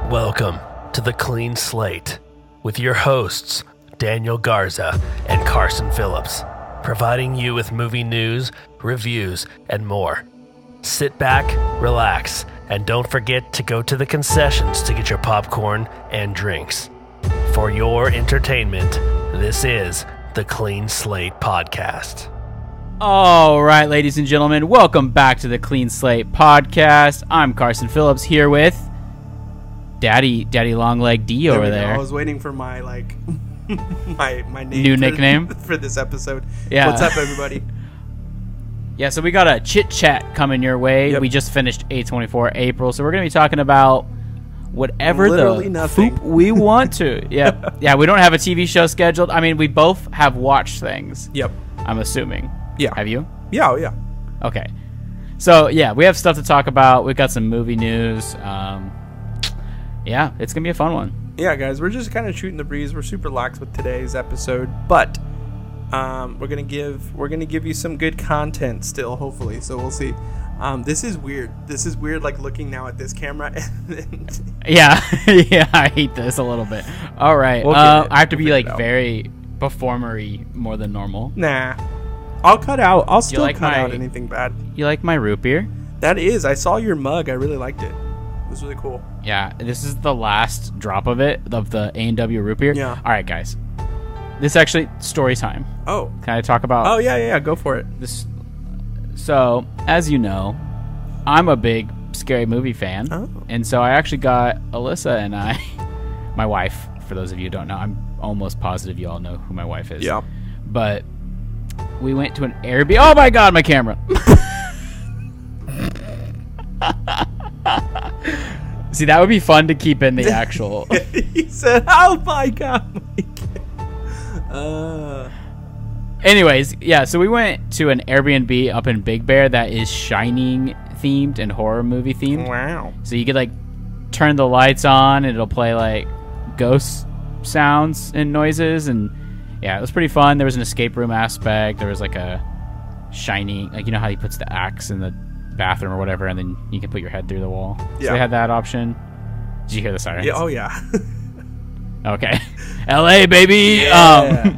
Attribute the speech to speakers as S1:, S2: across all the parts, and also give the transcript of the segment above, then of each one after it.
S1: Welcome to The Clean Slate with your hosts, Daniel Garza and Carson Phillips, providing you with movie news, reviews, and more. Sit back, relax, and don't forget to go to the concessions to get your popcorn and drinks. For your entertainment, this is The Clean Slate Podcast.
S2: All right, ladies and gentlemen, welcome back to The Clean Slate Podcast. I'm Carson Phillips here with Daddy Longleg D over there.
S3: I was waiting for my my name
S2: new nickname
S3: for this episode.
S2: Yeah.
S3: What's up, everybody?
S2: Yeah, so we got a chit chat coming your way.
S3: Yep.
S2: We just finished A24 April, so we're gonna be talking about whatever
S3: Literally nothing.
S2: foop we want to. Yeah, we don't have a TV show scheduled. I mean, we both have watched things.
S3: Yep.
S2: I'm assuming.
S3: Yeah.
S2: Have you?
S3: Yeah. Yeah.
S2: Okay. So yeah, we have stuff to talk about. We've got some movie news. Yeah, it's gonna be a fun one.
S3: Yeah, guys, we're just kind of shooting the breeze. We're super lax with today's episode, but we're gonna give you some good content still, hopefully. So we'll see. This is weird. Like looking now at this camera.
S2: Yeah, yeah, I hate this a little bit. All right,
S3: We'll
S2: I have to
S3: We'll
S2: be
S3: figure
S2: like
S3: it out.
S2: very performery more than normal.
S3: Nah, I'll cut out. I'll still
S2: like
S3: cut
S2: my-
S3: out anything bad.
S2: You like my root beer?
S3: That is. I saw your mug. I really liked it. It was really cool.
S2: Yeah, this is the last drop of it, of the A&W root beer.
S3: Yeah.
S2: All right, guys. This is actually story time.
S3: Oh.
S2: Can I talk about
S3: Oh yeah. Go for it.
S2: this? So, as you know, I'm a big scary movie fan.
S3: Oh.
S2: And so I actually got Alyssa and I, my wife, for those of you who don't know, I'm almost positive you all know who my wife is.
S3: Yeah.
S2: But we went to an Airbnb. Oh my God, my camera. See, that would be fun to keep in the actual.
S3: He said, "Oh my god, Mike."
S2: Anyways, yeah, so we went to an Airbnb up in Big Bear that is Shining themed and horror movie themed.
S3: Wow.
S2: So you could like turn the lights on and it'll play like ghost sounds and noises, and yeah, it was pretty fun. There was an escape room aspect. There was like a Shining, like, you know how he puts the axe in the bathroom or whatever, and then you can put your head through the wall. So
S3: Yeah.
S2: they had that option. Did you hear the sirens?
S3: Yeah. Oh yeah.
S2: Okay. LA, baby.
S3: Yeah.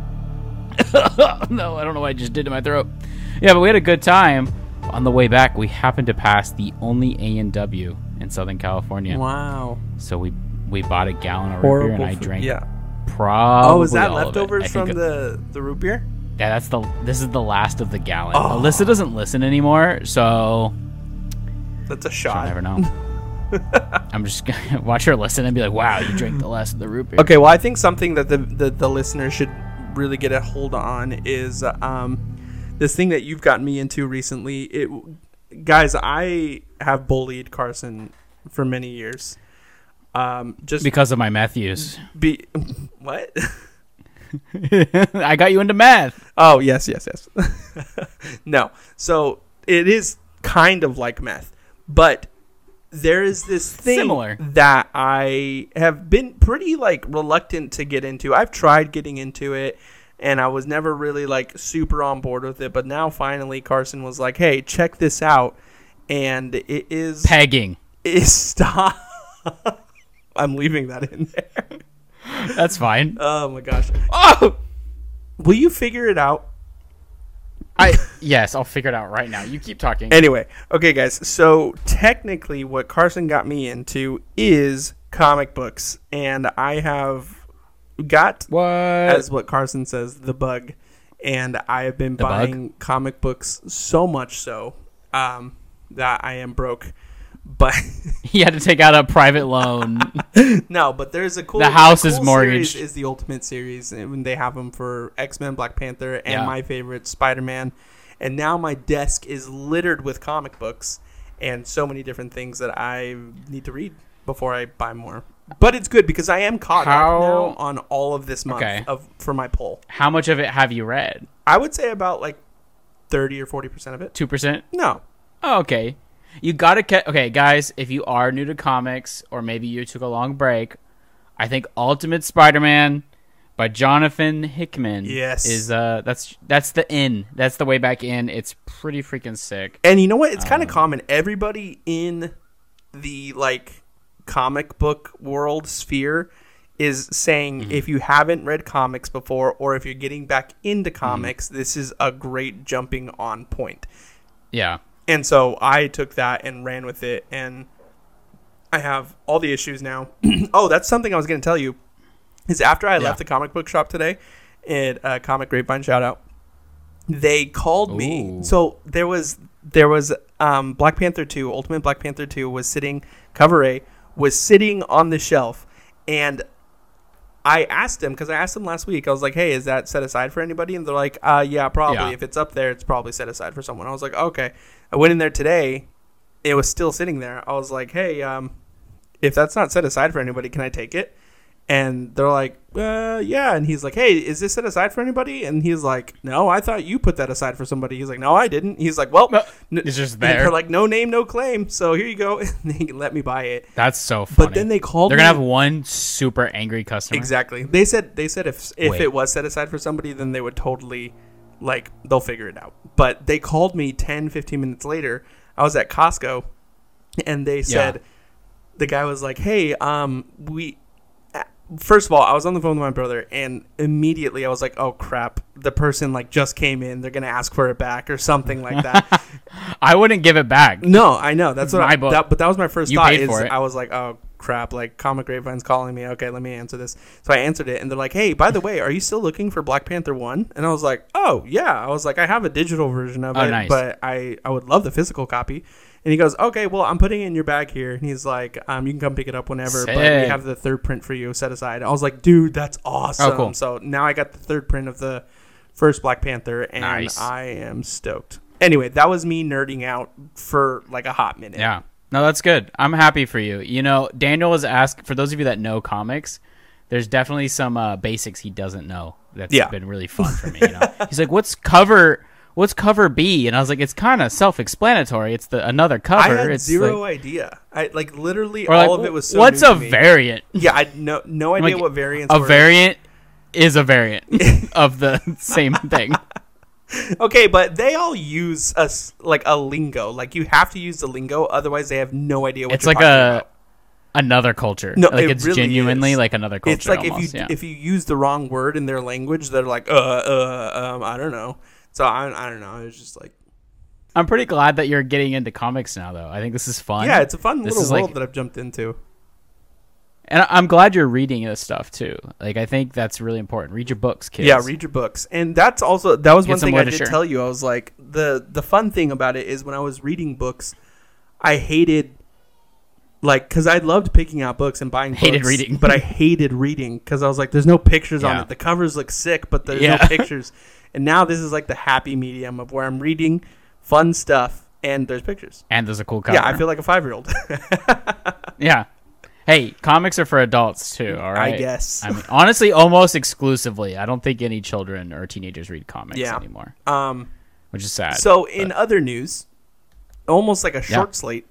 S2: No, I don't know what I just did to my throat. Yeah, but we had a good time. On the way back, we happened to pass the only A&W in Southern California.
S3: Wow.
S2: So we bought a gallon of root
S3: Horrible
S2: beer and I
S3: food.
S2: drank
S3: Yeah.
S2: probably
S3: Oh, is that
S2: all of it.
S3: leftovers
S2: I
S3: from
S2: think
S3: the root beer?
S2: Yeah, this is the last of the gallon.
S3: Oh.
S2: Alyssa doesn't listen anymore, so
S3: That's a
S2: she'll
S3: shot.
S2: never know. I'm just gonna watch her listen and be like, "Wow, you drank the last of the root beer."
S3: Okay. Well, I think something that the listener should really get a hold on is this thing that you've gotten me into recently. Guys, I have bullied Carson for many years. Just
S2: Because of my meth use.
S3: What?
S2: I got you into math.
S3: Oh, yes. No. So it is kind of like meth, but there is this thing
S2: Similar.
S3: that I have been pretty reluctant to get into. I've tried getting into it and I was never really super on board with it, but now finally Carson was like, "Hey, check this out." And it is
S2: Pegging.
S3: stop. I'm leaving that in there.
S2: That's fine.
S3: Oh my gosh. Oh! Will you figure it out?
S2: Yes, I'll figure it out right now. You keep talking.
S3: Anyway, okay, guys. So technically, what Carson got me into is comic books, and I have got,
S2: What?
S3: as what Carson says, the bug, and I have been buying comic books so much so that I am broke. But
S2: You had to take out a private loan.
S3: no, but there's a cool.
S2: The house
S3: the
S2: is
S3: cool
S2: mortgaged.
S3: Series is the Ultimate Series, and when they have them for X-Men, Black Panther, and
S2: Yeah.
S3: my favorite Spider-Man. And now my desk is littered with comic books and so many different things that I need to read before I buy more. But it's good because I am caught up now on all of this month
S2: Okay.
S3: for my poll.
S2: How much of it have you read?
S3: I would say about 30 or 40% of it.
S2: 2%?
S3: No.
S2: Oh, okay. You gotta okay, guys, if you are new to comics, or maybe you took a long break, I think Ultimate Spider-Man by Jonathan Hickman
S3: Yes.
S2: is that's the in. That's the way back in. It's pretty freaking sick.
S3: And you know what? It's kind of common. Everybody in the comic book world sphere is saying if you haven't read comics before, or if you're getting back into comics, this is a great jumping on point.
S2: Yeah.
S3: And so I took that and ran with it, and I have all the issues now. Oh, that's something I was going to tell you. Is after I left the comic book shop today, at Comic Grapevine, shout out, they called me. So there was Black Panther 2, Ultimate Black Panther 2 was sitting, cover A, was sitting on the shelf, and I asked him, because I asked him last week, I was like, hey, is that set aside for anybody? And they're like, yeah, probably. Yeah. If it's up there, it's probably set aside for someone. I was like, okay. I went in there today. It was still sitting there. I was like, hey, if that's not set aside for anybody, can I take it? And they're like, yeah. And he's like, hey, is this set aside for anybody? And he's like, no, I thought you put that aside for somebody. He's like, no, I didn't. He's like, well,
S2: it's just there.
S3: They're like, no name, no claim. So here you go. And they let me buy it.
S2: That's so funny.
S3: But then they called me.
S2: They're going to have one super angry customer.
S3: Exactly. They said if it was set aside for somebody, then they would totally, like, they'll figure it out. But they called me 10, 15 minutes later. I was at Costco, and they said, the guy was like, hey, first of all, I was on the phone with my brother, and immediately I was like, oh, crap. The person, like, just came in. They're going to ask for it back or something like that.
S2: I wouldn't give it back.
S3: No, I know. That's what but that was my first thought.
S2: Paid for it.
S3: I was like, oh, crap. Like, Comic Grapevine's calling me. Okay, let me answer this. So I answered it, and they're like, hey, by the way, are you still looking for Black Panther 1? And I was like, oh, yeah. I was like, I have a digital version of it, nice. But I would love the physical copy. And he goes, okay, well, I'm putting it in your bag here. And he's like, you can come pick it up whenever, but we have the third print for you set aside. I was like, dude, that's awesome. Oh, cool. So now I got the third print of the first Black Panther, and nice. I am stoked. Anyway, that was me nerding out for like a hot minute.
S2: Yeah. No, that's good. I'm happy for you. You know, Daniel was asked, for those of you that know comics, there's definitely some basics he doesn't know. That's been really fun for me. You know? He's like, what's cover B? And I was like, it's kind of self-explanatory. It's another cover.
S3: I had
S2: it's
S3: zero idea. I like literally all of it was so
S2: what's
S3: new
S2: a
S3: to me.
S2: Variant?
S3: Yeah, I had no idea what variants were.
S2: A variant is a variant of the same thing.
S3: Okay, but they all use a lingo. Like, you have to use the lingo, otherwise they have no idea what you're talking about.
S2: Another culture.
S3: No,
S2: like it's
S3: really
S2: genuinely
S3: is.
S2: Like another culture.
S3: It's like
S2: almost,
S3: if you use the wrong word in their language, they're like, I don't know. So I don't know. It was just like,
S2: I'm pretty glad that you're getting into comics now, though. I think this is fun.
S3: Yeah, it's a fun little world that I've jumped into.
S2: And I'm glad you're reading this stuff too. Like, I think that's really important. Read your books, kids.
S3: Yeah, read your books. And that was one thing I did tell you. I was like, the fun thing about it is when I was reading books, I hated, like, because I loved picking out books and buying books.
S2: Hated reading.
S3: But I hated reading because I was like, there's no pictures on it. The covers look sick, but there's no pictures. And now this is like the happy medium of where I'm reading fun stuff and there's pictures.
S2: And there's a cool cover.
S3: Yeah, I feel like a 5-year-old.
S2: Yeah. Hey, comics are for adults too, all right?
S3: I guess.
S2: I mean, honestly, almost exclusively. I don't think any children or teenagers read comics anymore. Which is sad.
S3: So in other news, almost like a short slate.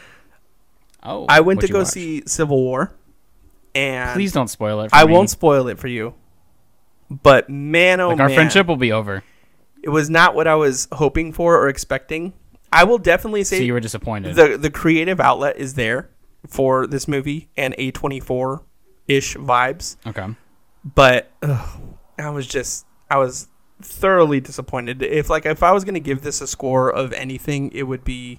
S2: Oh,
S3: I went to go see Civil War. And
S2: please don't spoil it for me.
S3: I won't spoil it for you. But man, oh man.
S2: Our friendship will be over.
S3: It was not what I was hoping for or expecting. I will definitely say...
S2: So you were disappointed.
S3: The creative outlet is there for this movie and A24-ish vibes.
S2: Okay.
S3: But I was thoroughly disappointed. If I was going to give this a score of anything, it would be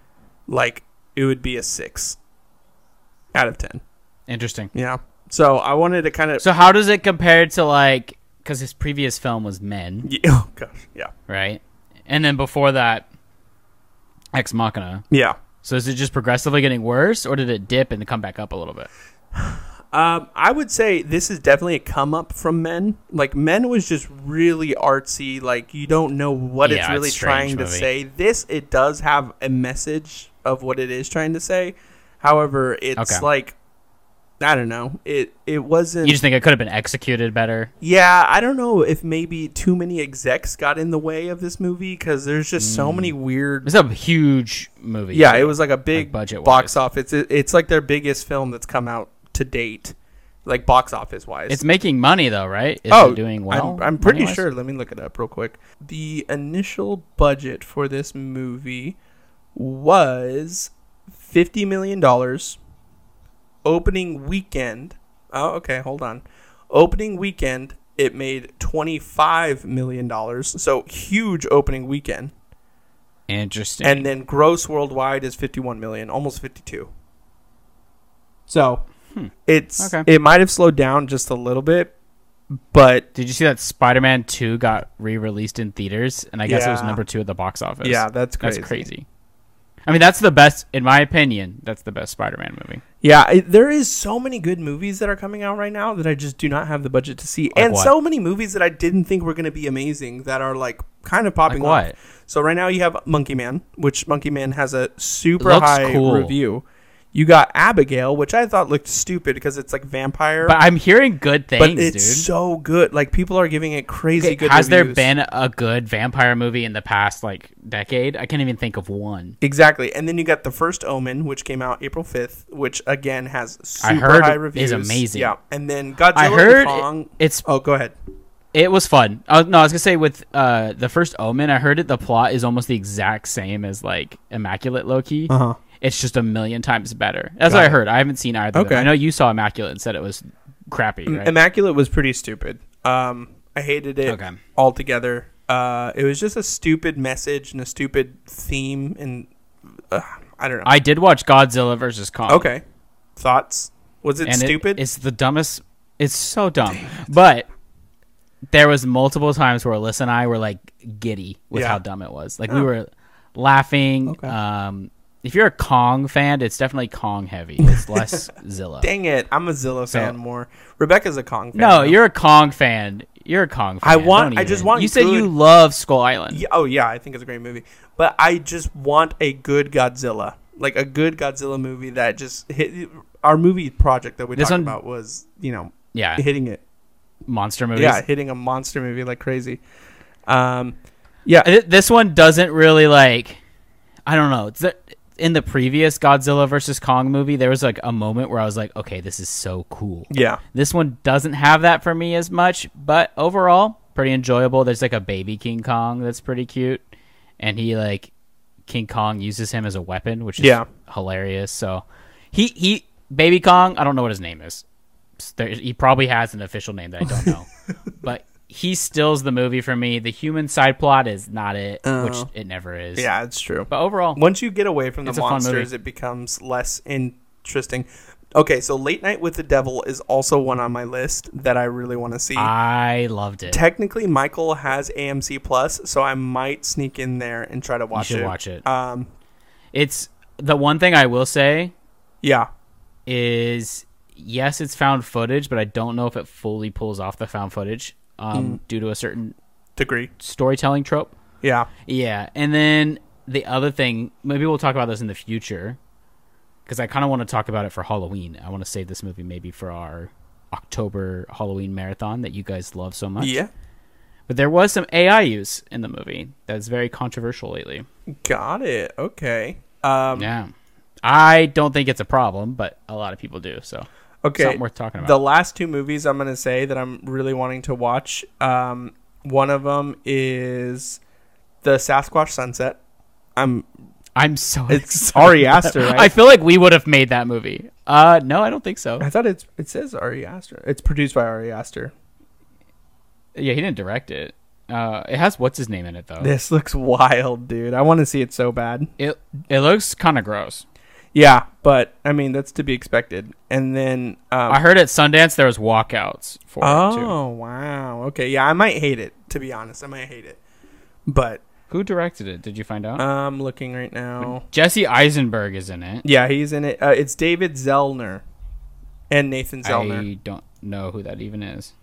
S3: a 6 out of 10.
S2: Interesting.
S3: Yeah. So I wanted to kind of...
S2: So how does it compare to, like... Because his previous film was Men.
S3: Yeah, oh, gosh. Yeah.
S2: Right? And then before that, Ex Machina.
S3: Yeah.
S2: So is it just progressively getting worse, or did it dip and come back up a little bit?
S3: I would say this is definitely a come up from Men. Like, Men was just really artsy. Like, you don't know what it's really trying to say. This, it does have a message of what it is trying to say. However, it's like... I don't know. It wasn't...
S2: You just think it could have been executed better?
S3: Yeah, I don't know if maybe too many execs got in the way of this movie because there's just so many weird...
S2: It's a huge movie.
S3: Yeah, it was like a big
S2: budget
S3: box office. It's like their biggest film that's come out to date, like box office wise.
S2: It's making money though, right? Is it doing well?
S3: I'm pretty sure. Let me look it up real quick. The initial budget for this movie was $50 million. opening weekend. Oh, okay, hold on. Opening weekend, it made $25 million. So huge opening weekend.
S2: Interesting.
S3: And then gross worldwide is 51 million, almost 52. So it might have slowed down just a little bit, but
S2: did you see that Spider-Man 2 got re-released in theaters? And I guess it was
S3: Yeah.
S2: number 2 at the box office.
S3: yeah, that's crazy.
S2: That's crazy. I mean, that's the best, in my opinion, that's the best Spider-Man movie.
S3: Yeah, there is so many good movies that are coming out right now that I just do not have the budget to see. And
S2: what?
S3: so many movies that I didn't think were going to be amazing that are like kind of popping
S2: Like
S3: off.
S2: what?
S3: So right now you have Monkey Man, which Monkey Man has a super
S2: It looks
S3: high
S2: cool.
S3: review. You got Abigail, which I thought looked stupid because it's like vampire.
S2: But I'm hearing good things,
S3: but it's
S2: dude.
S3: so good. Like people are giving it crazy
S2: Okay,
S3: good
S2: has there
S3: reviews.
S2: been a good vampire movie in the past, like, decade? I can't even think of one.
S3: Exactly. And then you got The First Omen, which came out April 5th, which again has super
S2: I heard
S3: high
S2: is
S3: reviews.
S2: amazing.
S3: Yeah. And then Godzilla
S2: I heard
S3: and Kong.
S2: it's
S3: Oh, go ahead.
S2: It was fun. I was gonna say with The First Omen, I heard the plot is almost the exact same as like Immaculate Loki.
S3: Uh-huh.
S2: It's just a million times better. That's
S3: Got
S2: what I
S3: it.
S2: heard. I haven't seen either. of them.
S3: Okay.
S2: I know you saw Immaculate and said it was crappy. Right?
S3: Immaculate was pretty stupid. I hated it
S2: Okay.
S3: altogether. It was just a stupid message and a stupid theme, and I don't know.
S2: I did watch Godzilla versus Kong.
S3: Okay. Thoughts? Was it
S2: And
S3: stupid?
S2: It's the dumbest. It's so dumb. But there was multiple times where Alyssa and I were like giddy with
S3: Yeah.
S2: how dumb it was. Like we were laughing.
S3: Okay.
S2: If you're a Kong fan, it's definitely Kong heavy. It's less Zilla.
S3: Dang it. I'm a Zilla fan more. Rebecca's a Kong fan.
S2: No,
S3: though.
S2: you're a Kong fan. You're a Kong fan.
S3: I just want
S2: You said
S3: good-
S2: you love Skull Island.
S3: Yeah, oh, yeah. I think it's a great movie. But I just want a good Godzilla. Like a good Godzilla movie that just hit. Our movie project that we
S2: This
S3: talked
S2: one-
S3: about was,
S2: Yeah.
S3: hitting it.
S2: Monster movies.
S3: Yeah, hitting a monster movie like crazy. Yeah.
S2: This one doesn't really like. I don't know. In the previous Godzilla versus Kong movie, there was like a moment where I was like, okay, this is so cool.
S3: Yeah.
S2: This one doesn't have that for me as much, but overall, pretty enjoyable. There's like a baby King Kong that's pretty cute, and King Kong uses him as a weapon, which is hilarious. So he baby Kong, I don't know what his name is. He probably has an official name that I don't know, but he stills the movie for me. The human side plot is not it, which it never is.
S3: Yeah, it's true.
S2: But overall,
S3: Once you get away from the
S2: it's a fun
S3: monsters,
S2: movie.
S3: it becomes less interesting. Okay, so Late Night with the Devil is also one on my list that I really want to see.
S2: I loved it.
S3: Technically, Michael has AMC Plus, so I might sneak in there and try to watch it.
S2: You should watch it.
S3: Um,
S2: It's the one thing I will say
S3: yeah.
S2: is yes, it's found footage, but I don't know if it fully pulls off the found footage due to a certain
S3: Degree.
S2: storytelling trope.
S3: Yeah.
S2: Yeah, and then the other thing, maybe we'll talk about this in the future, because I kind of want to talk about it for Halloween. I want to save this movie maybe for our October Halloween marathon that you guys love so much.
S3: Yeah.
S2: But there was some AI use in the movie that's very controversial lately.
S3: Got it. Okay.
S2: Yeah. I don't think it's a problem, but a lot of people do, so
S3: Okay.
S2: something worth talking about.
S3: The last two movies I'm going to say that I'm really wanting to watch, one of them is the Sasquatch Sunset.
S2: I'm so
S3: It's
S2: excited.
S3: Ari Aster, right?
S2: I feel like we would have made that movie. No, I don't think so.
S3: I thought it says Ari Aster. It's produced by Ari Aster.
S2: Yeah, he didn't direct it. It has what's his name in it though.
S3: This looks wild, dude. I want to see it so bad.
S2: It looks kind of gross.
S3: Yeah, but I mean that's to be expected. And then
S2: I heard at Sundance there was walkouts for it too.
S3: oh wow, okay, yeah, I might hate it. To be honest, I might hate it. But
S2: Who directed it? Did you find out?
S3: I'm looking right now.
S2: Jesse Eisenberg is in it.
S3: Yeah, he's in it. It's David Zellner and Nathan Zellner.
S2: I don't know who that even is.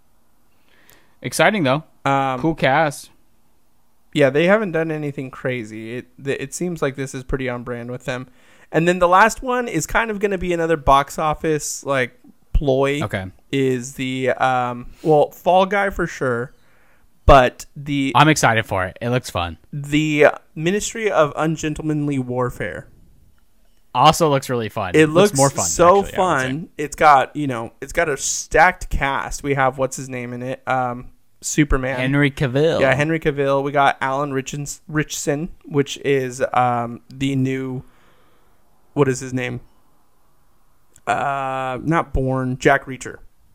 S2: Exciting though.
S3: Um,
S2: Cool cast.
S3: Yeah, they haven't done anything crazy. It seems like this is pretty on brand with them. And then the last one is kind of going to be another box office like ploy.
S2: Okay.
S3: Is the Fall Guy for sure, but
S2: I'm excited for it. It looks fun.
S3: the Ministry of Ungentlemanly Warfare.
S2: Also looks really fun.
S3: It looks
S2: more fun.
S3: so
S2: actually, I would say.
S3: fun. It's got a stacked cast. We have what's his name in it? Superman.
S2: Henry Cavill.
S3: Yeah, Henry Cavill. We got Alan Richardson, which is the new. What is his name? not Bourne, Jack Reacher.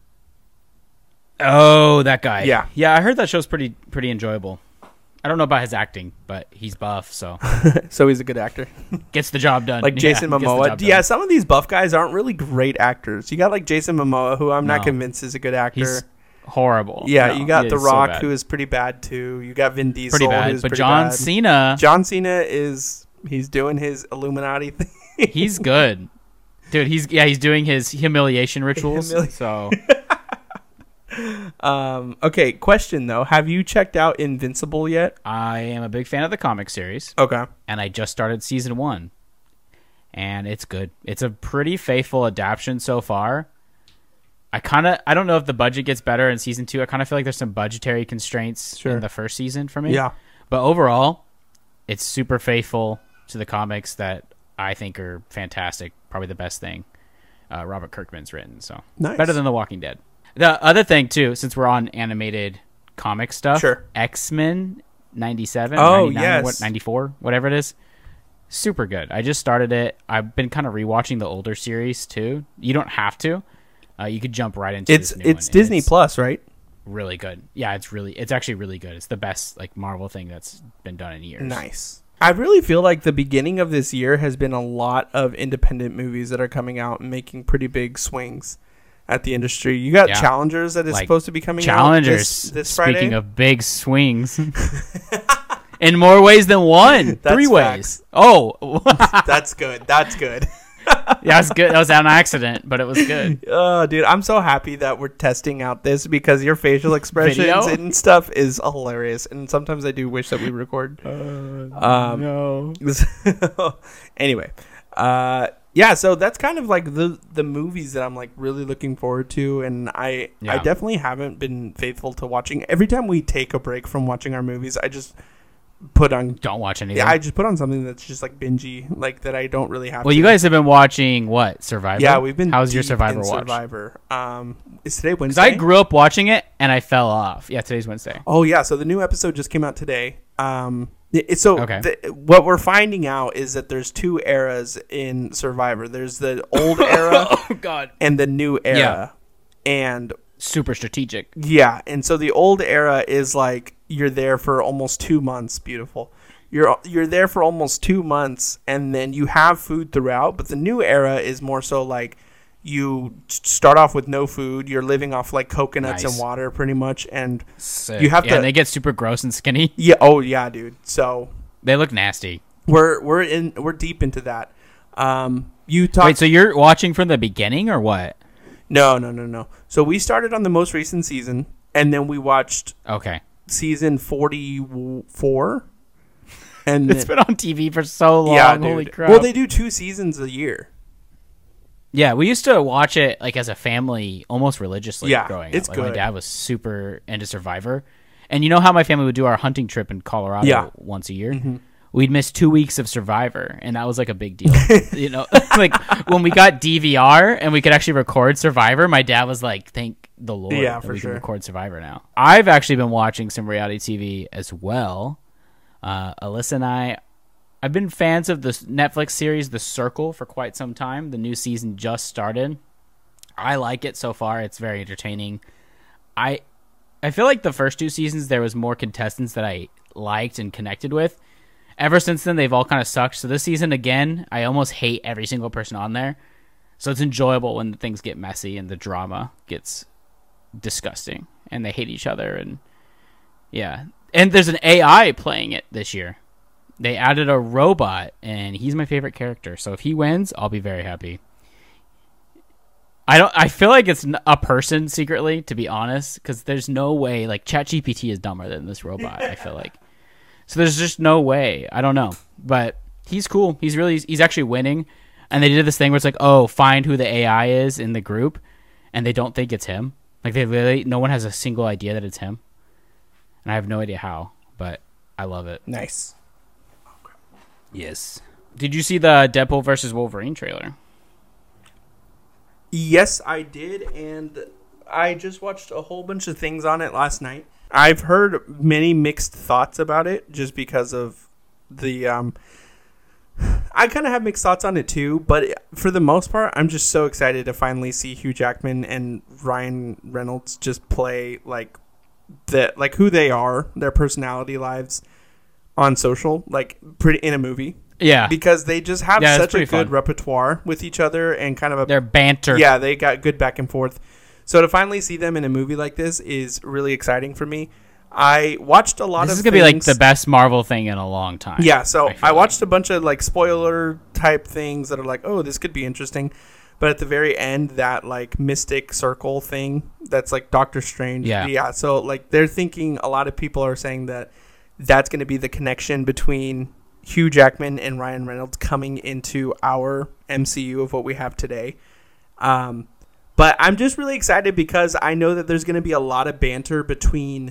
S2: Oh, that guy.
S3: Yeah.
S2: Yeah, I heard that show's pretty enjoyable. I don't know about his acting, but he's buff, so
S3: So he's a good actor.
S2: gets the job done.
S3: Like Jason
S2: Yeah, gets the
S3: Momoa.
S2: job
S3: Yeah,
S2: done.
S3: some of these buff guys aren't really great actors. You got like Jason Momoa, who I'm not
S2: No.
S3: convinced is a good actor.
S2: He's horrible.
S3: Yeah,
S2: No,
S3: you got
S2: he
S3: The
S2: is so
S3: Rock,
S2: bad.
S3: who is pretty bad too. You got Vin Diesel,
S2: pretty bad.
S3: who's
S2: But
S3: pretty
S2: John
S3: bad.
S2: Cena,
S3: John Cena he's doing his Illuminati thing.
S2: he's good. Dude, he's doing his humiliation rituals.
S3: Humili-
S2: So
S3: Okay, question though. Have you checked out Invincible yet?
S2: I am a big fan of the comic series,
S3: Okay.
S2: and I just started season 1, and it's good. It's a pretty faithful adaptation so far. I don't know if the budget gets better in season 2. I kind of feel like there's some budgetary constraints
S3: Sure.
S2: in the first season for me.
S3: Yeah.
S2: But overall, it's super faithful to the comics that I think are fantastic. Probably the best thing Robert Kirkman's written. So
S3: Nice.
S2: better than The Walking Dead. The other thing too, since we're on animated comic stuff,
S3: Sure.
S2: X-Men 97,
S3: Oh,
S2: 99,
S3: yes.
S2: 94, whatever it is. Super good. I just started it. I've been kind of rewatching the older series too. You don't have to. You could jump right into
S3: It's
S2: this new one, and
S3: Disney
S2: it's
S3: Plus, right?
S2: really good. Yeah, it's actually really good. It's the best like Marvel thing that's been done in years.
S3: Nice. I really feel like the beginning of this year has been a lot of independent movies that are coming out and making pretty big swings at the industry. You got
S2: Yeah.
S3: Challengers that is
S2: Like,
S3: supposed to be coming
S2: Challengers.
S3: out this Friday.
S2: Speaking of big swings, in more ways than one,
S3: That's
S2: 3
S3: facts.
S2: ways. Oh,
S3: That's good. That's good.
S2: yeah, it's good. That was an accident, but it was good.
S3: Oh, dude, I'm so happy that we're testing out this because your facial expressions
S2: Video?
S3: and stuff is hilarious. And sometimes I do wish that we record.
S2: No.
S3: Anyway, yeah, so that's kind of like the movies that I'm like really looking forward to, and I
S2: Yeah.
S3: definitely haven't been faithful to watching. Every time we take a break from watching our movies, I just put on.
S2: Don't watch anything.
S3: Yeah, I just put on something that's just like bingey, like that I don't really have.
S2: Well,
S3: to.
S2: you guys have been watching what? Survivor?
S3: Yeah, we've been.
S2: How's your
S3: deep
S2: Survivor
S3: in
S2: watch?
S3: Survivor. Is today
S2: Because
S3: Wednesday?
S2: I grew up watching it and I fell off. Yeah, today's Wednesday.
S3: Oh yeah, so the new episode just came out today.
S2: Okay.
S3: What we're finding out is that there's 2 eras in Survivor. There's the old era
S2: Oh God.
S3: and the new era.
S2: Yeah.
S3: And
S2: Super strategic.
S3: yeah, and so the old era is like you're there for almost 2 months. Beautiful. You're there for almost 2 months, and then you have food throughout. But the new era is more so like you start off with no food. You're living off like coconuts
S2: Nice.
S3: and water, pretty much, and
S2: Sick.
S3: You have
S2: yeah,
S3: to-
S2: they get super gross and skinny.
S3: yeah. Oh yeah, dude. So
S2: They look nasty.
S3: we're deep into that. You talked.
S2: Wait, so you're watching from the beginning or what?
S3: No. So we started on the most recent season, and then we watched
S2: Okay.
S3: season 44. And
S2: It's been on TV for so long.
S3: yeah, dude.
S2: Holy crap.
S3: Well, they do 2 seasons a year.
S2: Yeah, we used to watch it like as a family, almost religiously.
S3: Yeah,
S2: growing
S3: it's
S2: up. Like,
S3: good.
S2: my dad was super into Survivor, and you know how my family would do our hunting trip in Colorado
S3: Yeah.
S2: once a year.
S3: Mm-hmm.
S2: We'd miss 2 weeks of Survivor, and that was like a big deal. You know, like when we got DVR and we could actually record Survivor, my dad was like, "Thank the Lord
S3: Yeah,
S2: that
S3: for
S2: we
S3: sure.
S2: can record Survivor now." I've actually been watching some reality TV as well. Alyssa and I've been fans of the Netflix series The Circle for quite some time. The new season just started. I like it so far. It's very entertaining. I feel like the first 2 seasons there was more contestants that I liked and connected with. Ever since then, they've all kind of sucked. So this season, again, I almost hate every single person on there. So it's enjoyable when things get messy and the drama gets disgusting and they hate each other. And yeah. And there's an AI playing it this year. They added a robot, and he's my favorite character. So if he wins, I'll be very happy. I feel like it's a person secretly, to be honest, because there's no way. Like ChatGPT is dumber than this robot. I feel like, so there's just no way. I don't know, but he's cool. He's actually winning, and they did this thing where it's like, oh, find who the AI is in the group, and they don't think it's him. Like no one has a single idea that it's him, and I have no idea how, but I love it.
S3: Nice.
S2: Yes. Did you see the Deadpool versus Wolverine trailer?
S3: Yes, I did, and I just watched a whole bunch of things on it last night. I've heard many mixed thoughts about it just because of the I kind of have mixed thoughts on it too, but for the most part, I'm just so excited to finally see Hugh Jackman and Ryan Reynolds just play like who they are, their personality lives on social, like pretty in a movie.
S2: Yeah,
S3: because they just have such a good
S2: fun
S3: repertoire with each other and kind of
S2: their banter.
S3: Yeah, they got good back and forth. So to finally see them in a movie like this is really exciting for me. I watched a lot of
S2: This is going to be like the best Marvel thing in a long time.
S3: Yeah, so I watched a bunch of like spoiler type things that are like, oh, this could be interesting. But at the very end, that like mystic circle thing, that's like Doctor Strange. Yeah. So like they're thinking, a lot of people are saying that that's going to be the connection between Hugh Jackman and Ryan Reynolds coming into our MCU of what we have today. But I'm just really excited because I know that there's going to be a lot of banter between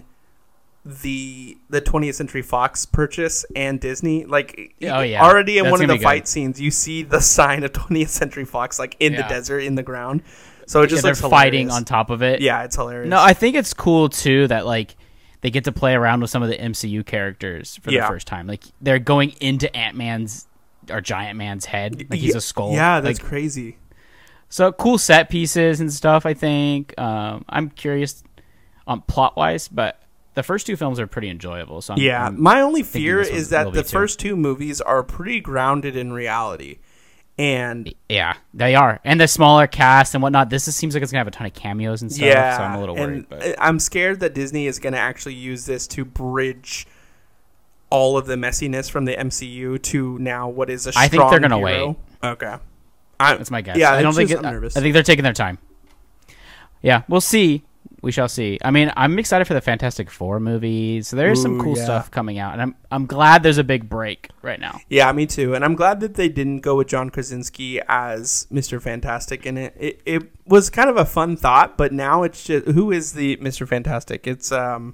S3: the 20th Century Fox purchase and Disney. Like, already in one of the fight scenes, you see the sign of 20th Century Fox like in the desert, in the ground. So it just looks
S2: they're fighting on top of it.
S3: Yeah, it's hilarious.
S2: No, I think it's cool too that like they get to play around with some of the MCU characters for the first time. Like they're going into Ant-Man's or Giant Man's head, like he's a skull.
S3: Yeah, that's
S2: like,
S3: crazy.
S2: So cool set pieces and stuff. I think I'm curious on plot wise, but the first two films are pretty enjoyable. So
S3: my only fear is that the first two movies are pretty grounded in reality. And
S2: yeah, they are. And the smaller cast and whatnot, seems like it's going to have a ton of cameos and stuff.
S3: Yeah,
S2: so I'm a little worried. But
S3: I'm scared that Disney is going to actually use this to bridge all of the messiness from the MCU to now what is a strong
S2: I think they're going to
S3: wait. Okay.
S2: That's my guess.
S3: Yeah,
S2: I'm
S3: nervous.
S2: I think they're taking their time. Yeah, we'll see. We shall see. I mean, I'm excited for the Fantastic Four movies. So there's some cool stuff coming out, and I'm glad there's a big break right now.
S3: Yeah, me too. And I'm glad that they didn't go with John Krasinski as Mr. Fantastic in it. It was kind of a fun thought, but now it's just, who is the Mr. Fantastic? It's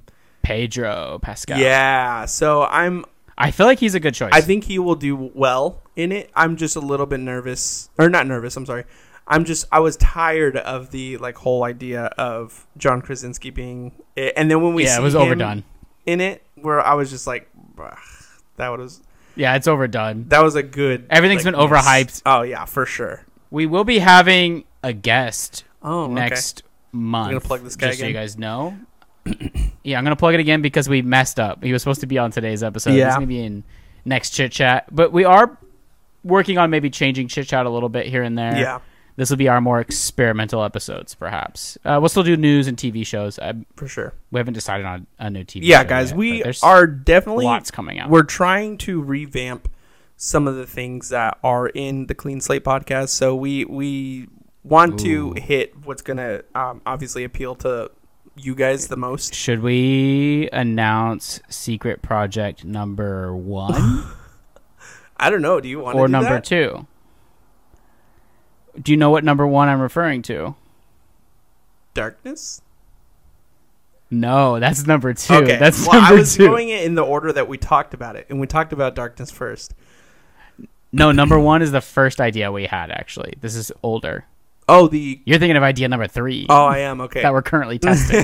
S2: Pedro Pascal.
S3: Yeah, so
S2: I feel like he's a good choice.
S3: I think he will do well in it. I'm just a little bit nervous, or not nervous. I'm sorry. I was tired of the like whole idea of John Krasinski being it. And then when we see
S2: it was
S3: him
S2: overdone
S3: in it, where I was just like, that was
S2: it's overdone.
S3: That was a good.
S2: Everything's been overhyped.
S3: Oh yeah, for sure.
S2: We will be having a guest
S3: okay.
S2: next month.
S3: I'm gonna plug this guy
S2: just
S3: again.
S2: So you guys know. Yeah, I'm gonna plug it again because we messed up. He was supposed to be on today's episode.
S3: Yeah.
S2: He's gonna be in next Chit Chat, but we are working on maybe changing Chit Chat a little bit here and there.
S3: Yeah.
S2: This will be our more experimental episodes, perhaps. We'll still do news and TV shows.
S3: For sure.
S2: We haven't decided on a new TV show.
S3: Yeah, guys, we are definitely
S2: lots coming out.
S3: We're trying to revamp some of the things that are in the Clean Slate podcast. So we want to hit what's going to obviously appeal to you guys the most.
S2: Should we announce secret project number 1?
S3: I don't know. Do you want to do
S2: that? Or number 2? Do you know what number 1 I'm referring to?
S3: Darkness?
S2: No, that's number 2.
S3: Okay.
S2: That's
S3: number 2. I was
S2: 2.
S3: going it in the order that we talked about it, and we talked about Darkness first.
S2: No, number 1 is the first idea we had, actually. This is older.
S3: Oh,
S2: You're thinking of idea number 3.
S3: Oh, I am, okay.
S2: That we're currently testing.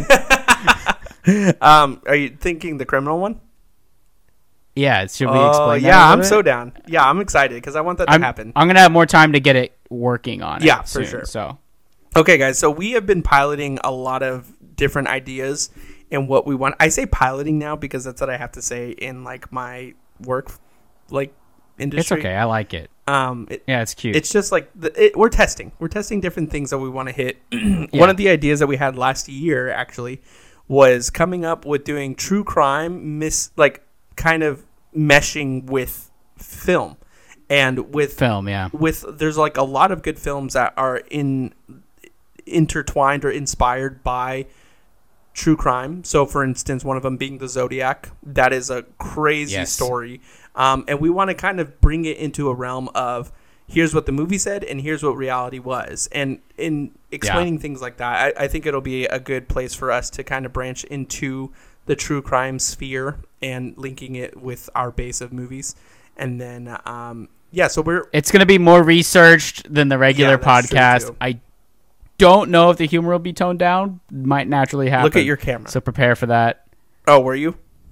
S3: Are you thinking the criminal one?
S2: Yeah, should we explain that?
S3: Yeah, I'm so down. Yeah, I'm excited because I want that to happen.
S2: I'm going to have more time to get it working on it.
S3: Yeah,
S2: soon,
S3: for sure.
S2: So,
S3: okay, guys, so we have been piloting a lot of different ideas and what we want. I say piloting now because that's what I have to say in like my work like industry.
S2: It's okay. I like it. Yeah, it's cute.
S3: It's just like we're testing. We're testing different things that we want to hit. One of the ideas that we had last year actually was coming up with doing true crime kind of meshing with film. And with
S2: film, yeah.
S3: There's like a lot of good films that are intertwined or inspired by true crime. So for instance, one of them being The Zodiac. That is a crazy story. And we want to kind of bring it into a realm of here's what the movie said and here's what reality was. And in explaining things like that, I think it'll be a good place for us to kind of branch into the true crime sphere and linking it with our base of movies. And then, so
S2: it's going to be more researched than the regular podcast. I don't know if the humor will be toned down. Might naturally happen.
S3: Look at your camera.
S2: So prepare for that.
S3: Oh, were you?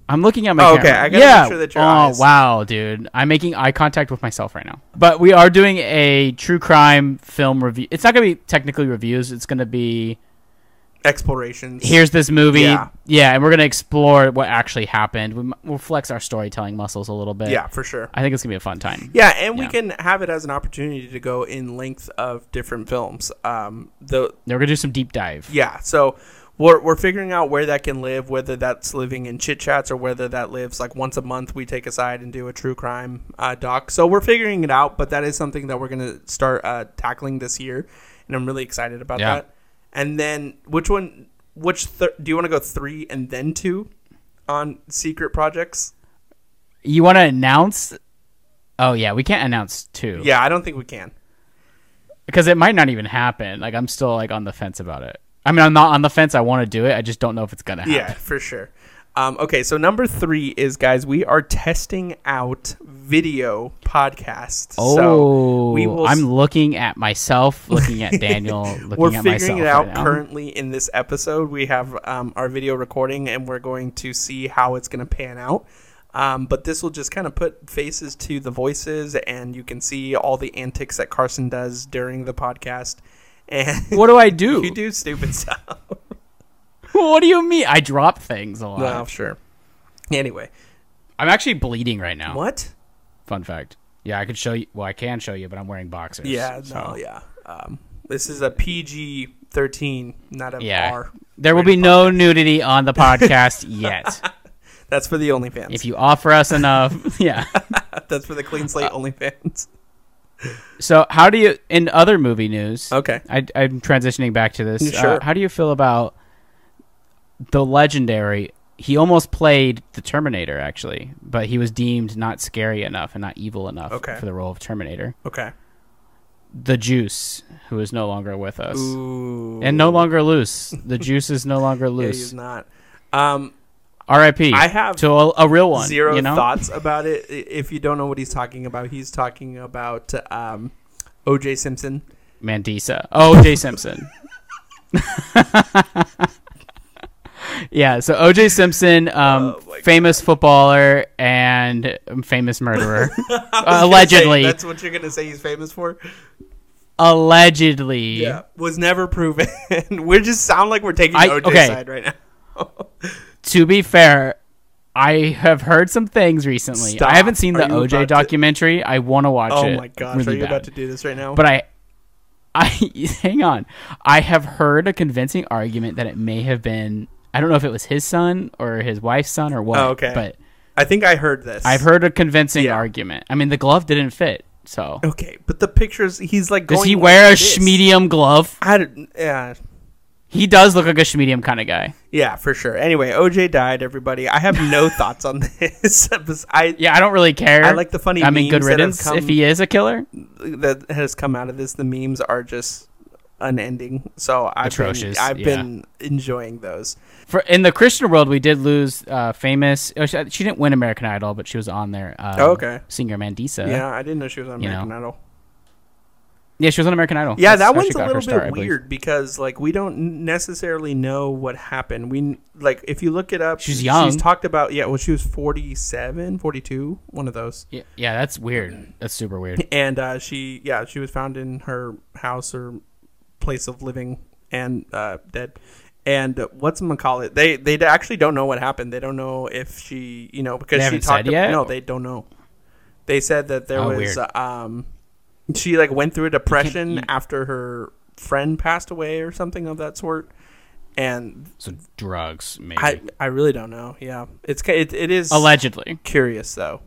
S2: I'm looking at my
S3: Oh,
S2: camera.
S3: okay. I gotta make sure that your eyes.
S2: Wow, dude. I'm making eye contact with myself right now. But we are doing a true crime film review. It's not going to be technically reviews. It's going to be...
S3: Explorations.
S2: Here's this movie.
S3: Yeah.
S2: And we're going to explore what actually happened. We'll flex our storytelling muscles a little bit.
S3: Yeah, for sure.
S2: I think it's going to be a fun time.
S3: Yeah, and we
S2: Yeah.
S3: can have it as an opportunity to go in length of different films.
S2: We're going to do some deep dive.
S3: Yeah, so we're figuring out where that can live, whether that's living in chit chats or whether that lives like once a month we take aside and do a true crime doc. So we're figuring it out, but that is something that we're going to start tackling this year, and I'm really excited about that. And then do you want to go 3 and then 2 on secret projects?
S2: You want to announce? Oh, yeah. We can't announce 2.
S3: Yeah, I don't think we can.
S2: Because it might not even happen. Like, I'm still like on the fence about it. I mean, I'm not on the fence. I want to do it. I just don't know if it's going to happen.
S3: Yeah, for sure. Okay, so number 3 is, guys, we are testing out video podcasts.
S2: Oh,
S3: so
S2: I'm looking at myself, looking at Daniel, looking
S3: we're
S2: at
S3: figuring
S2: myself
S3: it out
S2: right now.
S3: currently in this episode. We have our video recording, and we're going to see how it's going to pan out. But this will just kind of put faces to the voices, and you can see all the antics that Carson does during the podcast. And
S2: What do I do?
S3: You do stupid stuff.
S2: What do you mean? I drop things a lot.
S3: Well, sure. Anyway,
S2: I'm actually bleeding right now.
S3: what?
S2: Fun fact. Yeah, I could show you. Well, I can show you, but I'm wearing boxers.
S3: Yeah,
S2: so.
S3: no, yeah. This is a PG-13, not a R.
S2: There will be no nudity on the podcast yet.
S3: That's for the OnlyFans.
S2: If you offer us enough, yeah.
S3: That's for the Clean Slate OnlyFans.
S2: So, how do you, in other movie news,
S3: Okay.
S2: I'm transitioning back to this.
S3: Sure.
S2: How do you feel about the legendary, he almost played the Terminator, actually, but he was deemed not scary enough and not evil enough
S3: Okay.
S2: for the role of Terminator.
S3: Okay.
S2: The Juice, who is no longer with us.
S3: Ooh.
S2: And no longer loose. The Juice is no longer
S3: Yeah,
S2: loose.
S3: he's not.
S2: R.I.P.
S3: I have
S2: to a real one.
S3: Zero
S2: you know?
S3: thoughts about it. If you don't know what he's talking about O.J. Simpson.
S2: Mandisa. O.J. Simpson. Yeah, so O.J. Simpson, famous footballer and famous murderer. Allegedly.
S3: That's what you're going to say he's famous for?
S2: Allegedly.
S3: Yeah. Was never proven. We just sound like we're taking O.J.'s side right now.
S2: To be fair, I have heard some things recently.
S3: Stop.
S2: I haven't seen
S3: Are
S2: the
S3: you
S2: OJ
S3: about to-
S2: documentary. I want to watch it.
S3: Oh my gosh,
S2: really
S3: are you
S2: bad.
S3: about to do this right now?
S2: But I hang on. I have heard a convincing argument that it may have been, I don't know if it was his son or his wife's son or what.
S3: Oh, okay.
S2: But
S3: I think I heard this.
S2: I've heard a convincing
S3: Yeah.
S2: argument. I mean, the glove didn't fit, so.
S3: Okay, but the pictures, he's like going
S2: Does he
S3: like
S2: wear a
S3: this.
S2: schmedium glove?
S3: Yeah.
S2: He does look like a schmedium kind of guy.
S3: Yeah, for sure. Anyway, OJ died, everybody. I have no thoughts on this. I
S2: don't really care.
S3: I like the funny
S2: I mean, good
S3: memes that have
S2: riddance
S3: come-
S2: if he is a killer.
S3: that has come out of this. The memes are just unending. So
S2: Atrocious,
S3: I've
S2: yeah.
S3: been enjoying those.
S2: In the Christian world, we did lose famous. She didn't win American Idol, but she was on there.
S3: Okay.
S2: Singer Mandisa.
S3: Yeah, I didn't know she was on
S2: You
S3: American
S2: know.
S3: Idol.
S2: Yeah, she was on American Idol.
S3: Yeah,
S2: That's
S3: that
S2: how she
S3: one's a
S2: got her
S3: little
S2: start, I
S3: bit
S2: believe.
S3: weird because like we don't necessarily know what happened. We like if you look it up,
S2: She's young.
S3: She's talked about she was 47, 42, one of those.
S2: Yeah, that's weird. That's super weird.
S3: And she was found in her house or place of living and dead. And whatchamacallit, they actually don't know what happened. They don't know if she, because
S2: They
S3: she
S2: haven't
S3: talked
S2: said yet?
S3: No, they don't know. They said that there was
S2: weird.
S3: she like went through a depression
S2: you-
S3: after her friend passed away or something of that sort. And
S2: So drugs, maybe.
S3: I really don't know. Yeah. It is
S2: Allegedly.
S3: curious though.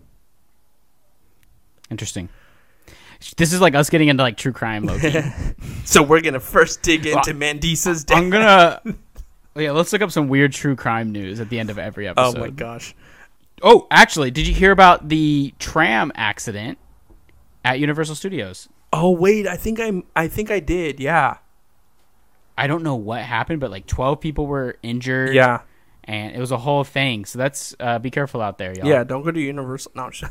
S2: Interesting. This is like us getting into like true crime, low-key.
S3: So we're going to first dig into Mandisa's death.
S2: I'm gonna. Yeah, let's look up some weird true crime news at the end of every
S3: Oh
S2: episode.
S3: my gosh.
S2: Oh, actually, did you hear about the tram accident at Universal Studios?
S3: Oh wait, I think I did. Yeah.
S2: I don't know what happened, but like 12 people were injured.
S3: Yeah.
S2: And it was a whole thing. So that's be careful out there, y'all.
S3: Yeah, don't go to Universal. No, just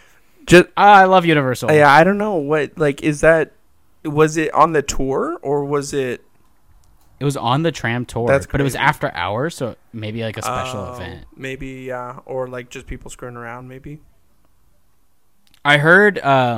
S2: I love Universal.
S3: yeah, I don't know what was it on the tour or was it
S2: It was on the tram tour,
S3: That's
S2: but it was
S3: crazy.
S2: after hours, so maybe like a special event.
S3: Maybe, or like just people screwing around, maybe.
S2: I heard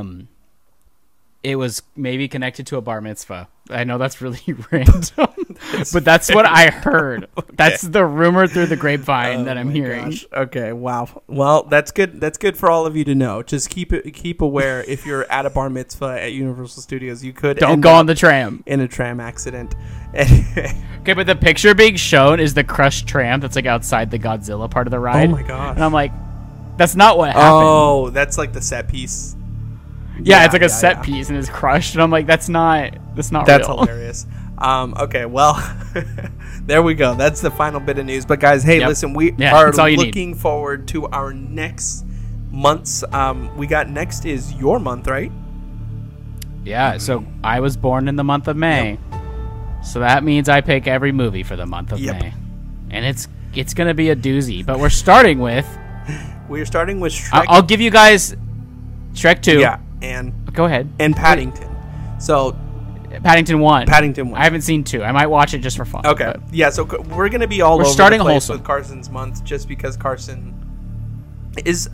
S2: it was maybe connected to a bar mitzvah. I know that's really random, but that's what I heard.
S3: Okay.
S2: That's the rumor through the grapevine that I'm
S3: my
S2: hearing.
S3: gosh. Okay, wow. Well, that's good. That's good for all of you to know. Just keep aware if you're at a bar mitzvah at Universal Studios, you could
S2: Don't
S3: end
S2: go
S3: up
S2: on the tram.
S3: in a tram accident.
S2: Okay, but the picture being shown is the crushed tram that's like outside the Godzilla part of the ride.
S3: Oh my gosh.
S2: And I'm like, that's not what happened.
S3: Oh, that's like the set piece.
S2: Yeah, it's like a
S3: yeah,
S2: set
S3: yeah.
S2: piece and it's crushed, and I'm like, that's not
S3: That's
S2: real.
S3: hilarious. Okay, well, there we go. That's the final bit of news. But guys, hey,
S2: Yep.
S3: listen, we
S2: Yeah,
S3: are
S2: that's all you need.
S3: looking forward to our next months. We got next is your month, right?
S2: Yeah, so I was born in the month of May, so that means I pick every movie for the month of
S3: Yep.
S2: May, and it's gonna be a doozy. But we're starting with
S3: We're starting with Shrek.
S2: I'll give you guys Shrek 2.
S3: Yeah, and
S2: Go ahead.
S3: Paddington. So
S2: Paddington 1.
S3: Paddington 1.
S2: I haven't seen 2. I might watch it just for fun.
S3: Okay.
S2: but-
S3: Yeah, so we're going to be all
S2: We're
S3: over
S2: starting
S3: the place
S2: wholesome.
S3: with Carson's month just because Carson is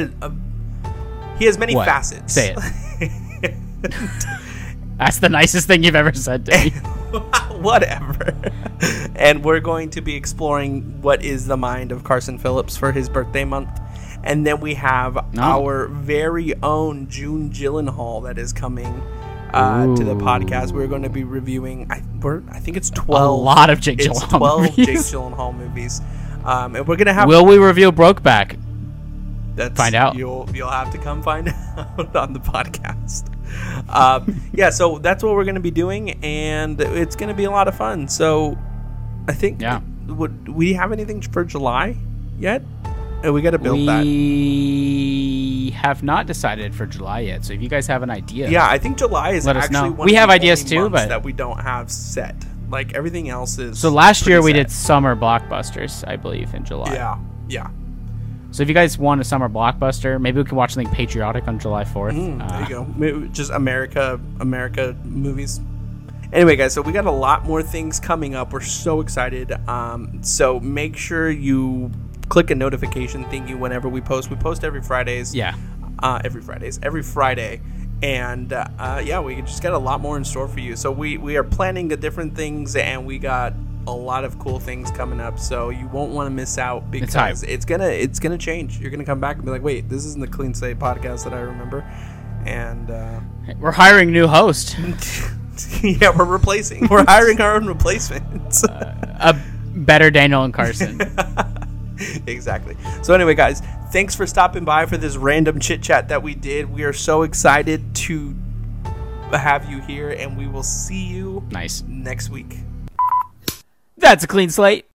S3: he has many
S2: What?
S3: facets.
S2: Say it. That's the nicest thing you've ever said to me.
S3: Whatever. And we're going to be exploring what is the mind of Carson Phillips for his birthday month. And then we have our very own June Gyllenhaal that is coming to the podcast. We're going to be reviewing, I think it's 12.
S2: A lot of Jake
S3: It's
S2: Gyllenhaal
S3: 12
S2: movies.
S3: Jake Gyllenhaal movies. And we're going to have...
S2: Will we review Brokeback?
S3: That's,
S2: find out.
S3: You'll have to come find out on the podcast. Yeah, so that's what we're going to be doing, and it's going to be a lot of fun. So I think, would we have anything for July yet? We got to build that.
S2: We have not decided for July yet, so if you guys have an idea.
S3: Yeah, I think July is
S2: Let us
S3: actually
S2: know.
S3: one
S2: We
S3: of
S2: have
S3: the
S2: ideas
S3: only
S2: too,
S3: months
S2: but-
S3: that we don't have set. Like everything else is.
S2: So last year we
S3: pretty
S2: did
S3: set.
S2: summer blockbusters, I believe, in July.
S3: Yeah.
S2: So if you guys want a summer blockbuster, maybe we can watch something patriotic on July 4th.
S3: There you go. Maybe just America movies. Anyway, guys, so we got a lot more things coming up. We're so excited. So make sure click a notification thingy whenever we post. We post every Fridays.
S2: Yeah.
S3: Every Friday. And we just got a lot more in store for you. So we are planning the different things, and we got a lot of cool things coming up. So you won't want to miss out because it's gonna change. You're gonna come back and be like, wait, this isn't the Clean Slate podcast that I remember. And
S2: We're hiring a new host.
S3: yeah, we're hiring our own replacements.
S2: A better Daniel and Carson.
S3: Exactly. So anyway, guys, thanks for stopping by for this random chit chat that we did. We are so excited to have you here, and we will see you
S2: Nice.
S3: next week.
S2: That's a clean slate.